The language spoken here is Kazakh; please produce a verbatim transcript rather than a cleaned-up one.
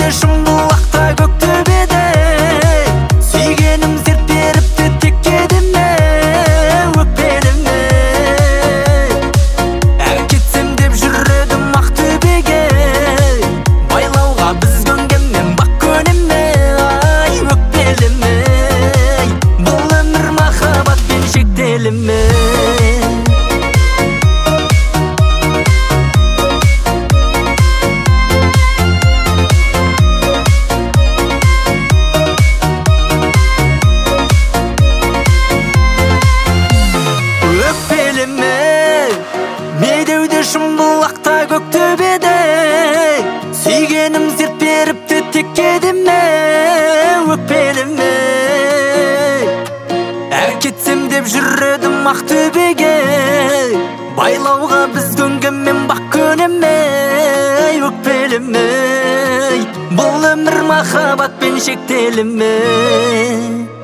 шымбұлақта көктөбеде сүйгенім серт беріпті теккедіме өкпеліме әкетсем деп жүрдім Ақтөбеге байлауға біз көнгенмен бақ көнеме ай өкпеліме бұл өмір махаббатпен шектеліме медеуде шымбұлақта көктөбеде сүйгенім серт беріпті теккедіме өкпеліме әкетсем деп жүрдім Ақтөбеге байлауға біз көнгенмен бақ көнеме өкпеліме бұл өмір махаббатпен шектеліме